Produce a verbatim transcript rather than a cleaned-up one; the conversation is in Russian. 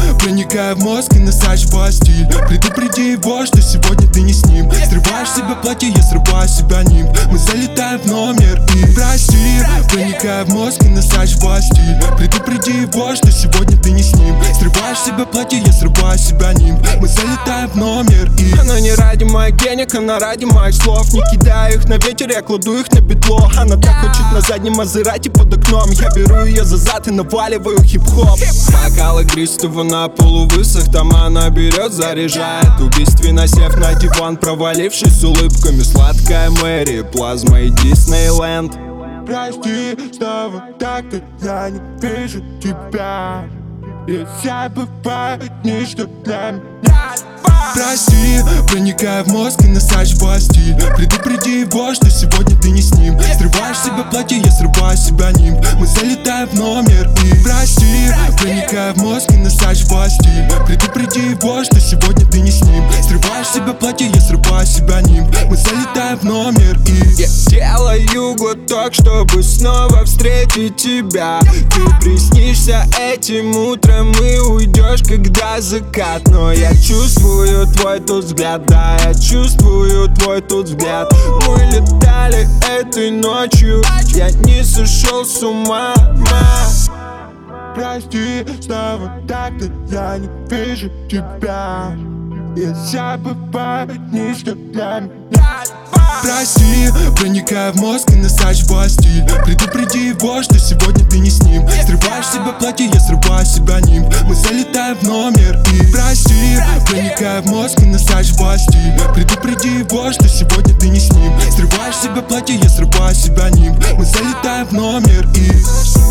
проникая в мозг и насаживая стиль. Предупреди его, что сегодня ты не с ним. Срываешь с себя платье, я срываю с себя нимб. Мы залетаем в номер и прости, проникая в мозг и насаживая стиль. Предупреди его, что сегодня ты не с ним. Срываешь с себя платье, я срываю с себя нимб. Мы залетаем в номер и... Она не ради моих денег, она ради моих слов. Не кидаю их на ветер, я кладу их на петло. Она так хочет на заднем Мазерати под окном. Я беру ее за зад и наваливаю хип-хоп. Бокал игристого на полу высох, там она берет, заряжает. Убийственно сев на диван, провалившись с улыбками. Сладкая Мэри, плазма и Диснейленд. Прости, снова так-то я не вижу тебя. И забываю дни, что для меня. Прости, проникая в мозг и насаживая стиль. Предупреди его, что сегодня ты не с ним. Срываешь с себя платье, я срываю с себя нимб. Мы залетаем в номер и... Прости, проникая в мозг и насаживая стиль. Предупреди его, что сегодня ты не с ним. Срываешь с себя платье, я срываю с себя нимб. Мы залетаем в номер и... Я делаю глоток, чтобы снова встретить тебя. Ты приснишься этим утром и уйдешь, когда закат. Но я чувствую твой тут взгляд, да, я чувствую твой тут взгляд. Мы летали этой ночью, я не сошел с ума, ма. Прости, снова так-то я не вижу тебя. Я забываю дни, что для меня. Прости, проникая в мозг и насаживая стиль. Предупреди его, что сегодня ты не с ним. Срываешь с себя платье, я срываю с себя нимб. Мы залетаем в номер и... Прости, проникая в мозг и насаживая стиль. Предупреди его, что сегодня ты не с ним. Срываешь с себя платье, я срываю с себя нимб. Мы залетаем в номер и...